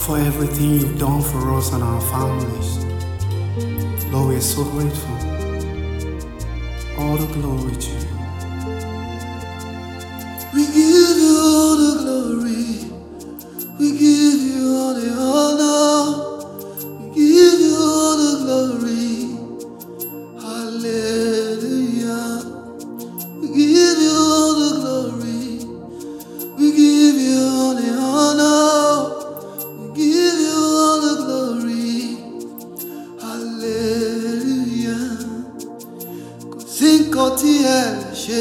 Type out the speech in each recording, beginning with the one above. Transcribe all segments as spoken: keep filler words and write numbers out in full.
for everything you've done for us and our families. Lord, we are so grateful. All the glory to you. We give you all the glory. We give you all the honor. We give you all the glory. Hallelujah. We give you all the glory. We give you all the honor. We give you all the glory. Hallelujah. Kò sí nǹkan tí ẹ lè ṣe.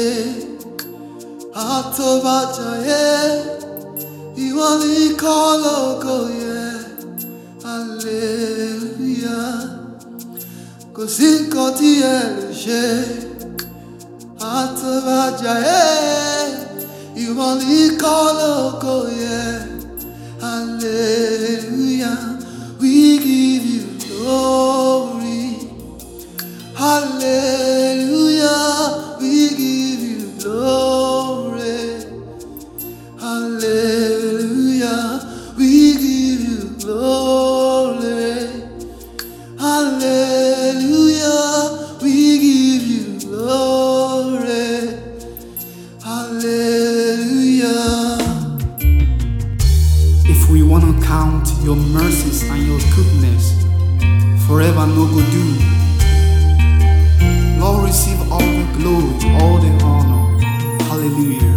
Àtọ́bàjáyé, ìwọ nìkan lógo yẹ. Hallelujah. Kò sí nǹkan tí ẹ lè ṣe. Àtọ́bàjáyé, ìwọ nìkan lógo yẹ. Hallelujah. We give you glory. Hallelujah. We give you glory. Hallelujah. We give you glory. Hallelujah. We give you glory. Hallelujah. If we want to count your mercies and your goodness, forever no go do. Lord, receive all the glory, all the honor. Hallelujah.